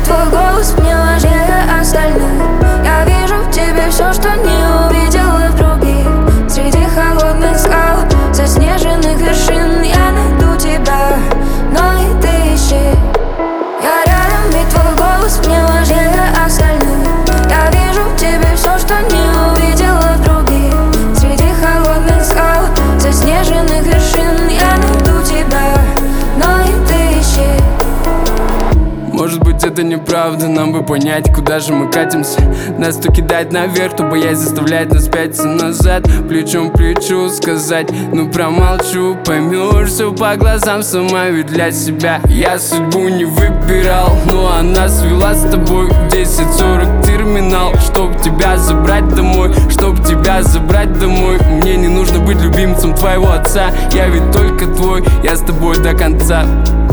твой голос мне важнее остальных. Я вижу в тебе все, что не увидела в других. Среди холодных скал, заснеженных вершин я найду тебя, но и ты ищи. Я рядом, ведь твой голос мне важнее остальных. Я вижу в тебе все, что не увидела в других. Среди холодных скал, заснеженных вершин я найду тебя, но и ты ищи. Может быть, это неправда, нам бы понять, куда же мы катимся. Нас то кидать наверх, то боясь заставлять нас пятиться назад. Плечом к плечу сказать, ну промолчу. Поймешь все по глазам сама, ведь для себя я судьбу не выбирал, но она свела с тобой в 10:40 терминал. Чтоб тебя забрать домой, чтоб тебя забрать домой. Мне не нужно быть любимцем твоего отца, я ведь только твой, я с тобой до конца.